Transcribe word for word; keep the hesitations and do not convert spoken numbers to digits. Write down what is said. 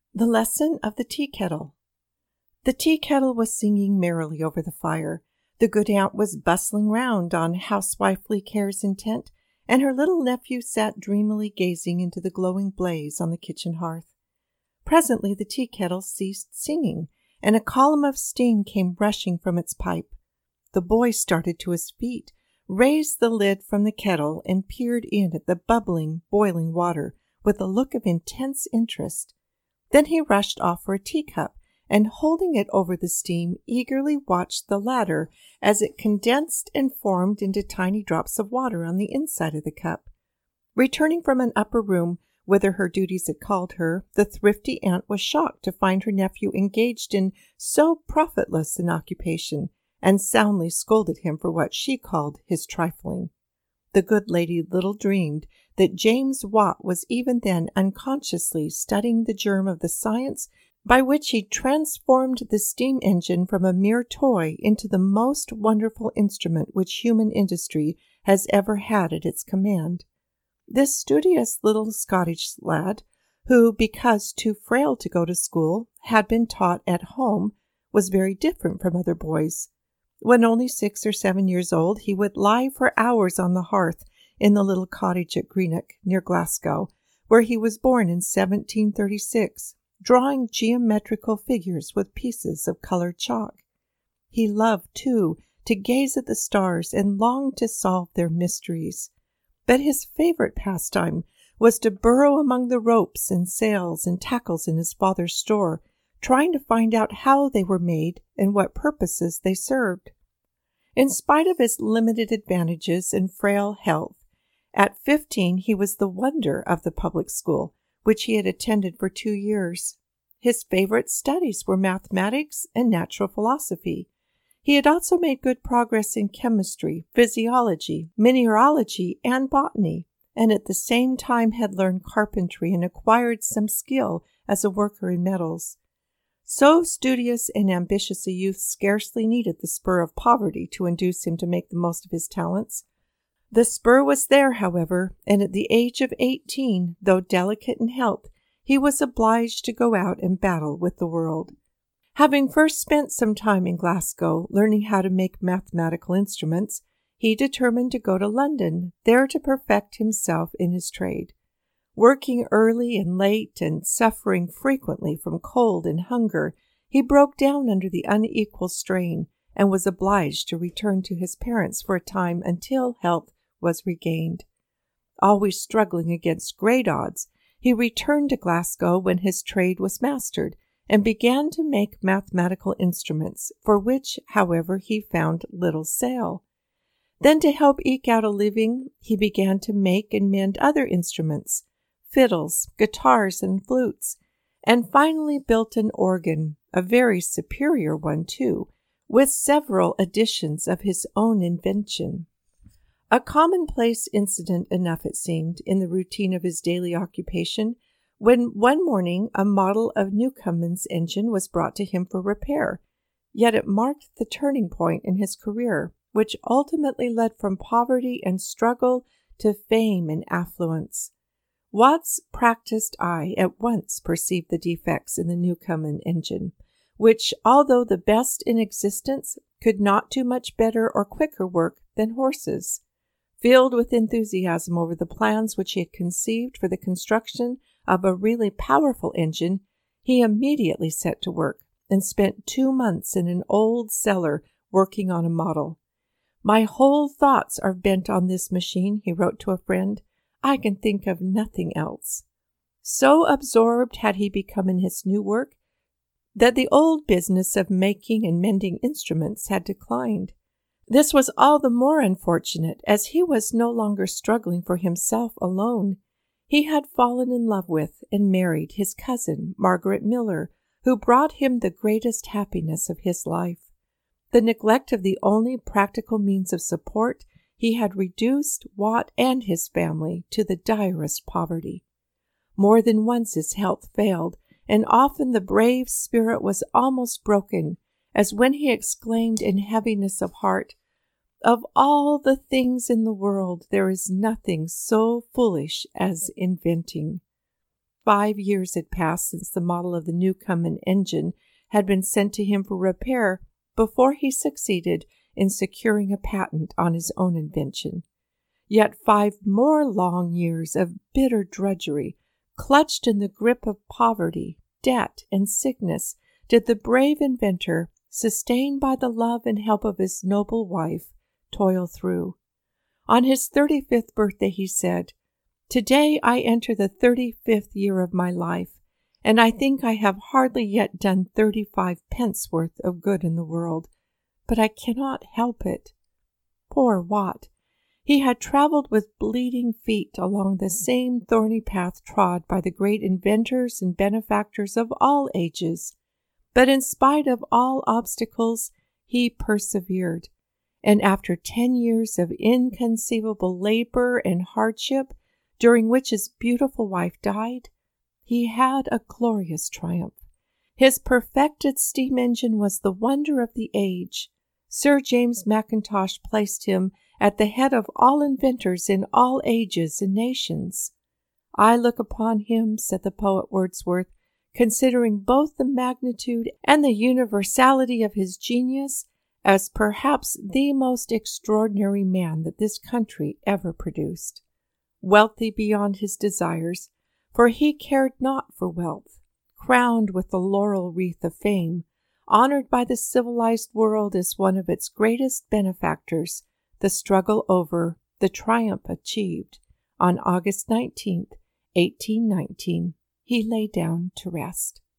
The Lesson of the Tea Kettle. The tea kettle was singing merrily over the fire. The good aunt was bustling round on housewifely cares intent, and her little nephew sat dreamily gazing into the glowing blaze on the kitchen hearth. Presently the tea kettle ceased singing, and a column of steam came rushing from its pipe. The boy started to his feet, raised the lid from the kettle, and peered in at the bubbling, boiling water with a look of intense interest. Then he rushed off for a teacup, and holding it over the steam, eagerly watched the latter as it condensed and formed into tiny drops of water on the inside of the cup. Returning from an upper room, whither her duties had called her, the thrifty aunt was shocked to find her nephew engaged in so profitless an occupation, and soundly scolded him for what she called his trifling. The good lady little dreamed that James Watt was even then unconsciously studying the germ of the science by which he transformed the steam engine from a mere toy into the most wonderful instrument which human industry has ever had at its command. This studious little Scottish lad, who, because too frail to go to school, had been taught at home, was very different from other boys. When only six or seven years old, he would lie for hours on the hearth in the little cottage at Greenock, near Glasgow, where he was born in seventeen thirty-six, drawing geometrical figures with pieces of colored chalk. He loved, too, to gaze at the stars and longed to solve their mysteries. But his favorite pastime was to burrow among the ropes and sails and tackles in his father's store, trying to find out how they were made and what purposes they served. In spite of his limited advantages and frail health, at fifteen he was the wonder of the public school, which he had attended for two years. His favorite studies were mathematics and natural philosophy. He had also made good progress in chemistry, physiology, mineralogy, and botany, and at the same time had learned carpentry and acquired some skill as a worker in metals. So studious and ambitious a youth scarcely needed the spur of poverty to induce him to make the most of his talents. The spur was there, however, and at the age of eighteen, though delicate in health, he was obliged to go out and battle with the world. Having first spent some time in Glasgow learning how to make mathematical instruments, he determined to go to London, there to perfect himself in his trade. Working early and late and suffering frequently from cold and hunger, he broke down under the unequal strain and was obliged to return to his parents for a time until health was regained. Always struggling against great odds, he returned to Glasgow when his trade was mastered and began to make mathematical instruments, for which, however, he found little sale. Then, to help eke out a living, he began to make and mend other instruments, fiddles, guitars, and flutes, and finally built an organ, a very superior one, too, with several additions of his own invention. A commonplace incident enough, it seemed, in the routine of his daily occupation, when one morning a model of Newcomen's engine was brought to him for repair. Yet it marked the turning point in his career, which ultimately led from poverty and struggle to fame and affluence. Watt's practiced eye at once perceived the defects in the Newcomen engine, which, although the best in existence, could not do much better or quicker work than horses. Filled with enthusiasm over the plans which he had conceived for the construction of a really powerful engine, he immediately set to work and spent two months in an old cellar working on a model. "My whole thoughts are bent on this machine," he wrote to a friend. "I can think of nothing else." So absorbed had he become in his new work that the old business of making and mending instruments had declined. This was all the more unfortunate as he was no longer struggling for himself alone. He had fallen in love with and married his cousin, Margaret Miller, who brought him the greatest happiness of his life. The neglect of the only practical means of support, he had reduced Watt and his family to the direst poverty. More than once his health failed, and often the brave spirit was almost broken, as when he exclaimed in heaviness of heart, "Of all the things in the world, there is nothing so foolish as inventing." five years had passed since the model of the Newcomen engine had been sent to him for repair before he succeeded in securing a patent on his own invention. Yet five more long years of bitter drudgery, clutched in the grip of poverty, debt, and sickness, did the brave inventor, sustained by the love and help of his noble wife, toil through. On his thirty-fifth birthday he said, "Today I enter the thirty-fifth year of my life, and I think I have hardly yet done thirty-five pence worth of good in the world, but I cannot help it." Poor Watt! He had traveled with bleeding feet along the same thorny path trod by the great inventors and benefactors of all ages, but in spite of all obstacles, he persevered, and after ten years of inconceivable labor and hardship, during which his beautiful wife died, he had a glorious triumph. His perfected steam engine was the wonder of the age. Sir James Mackintosh placed him at the head of all inventors in all ages and nations. "I look upon him," said the poet Wordsworth, "considering both the magnitude and the universality of his genius, as perhaps the most extraordinary man that this country ever produced. Wealthy beyond his desires, for he cared not for wealth, crowned with the laurel wreath of fame, honored by the civilized world as one of its greatest benefactors, the struggle over, the triumph achieved, on August nineteenth, eighteen nineteen, he lay down to rest."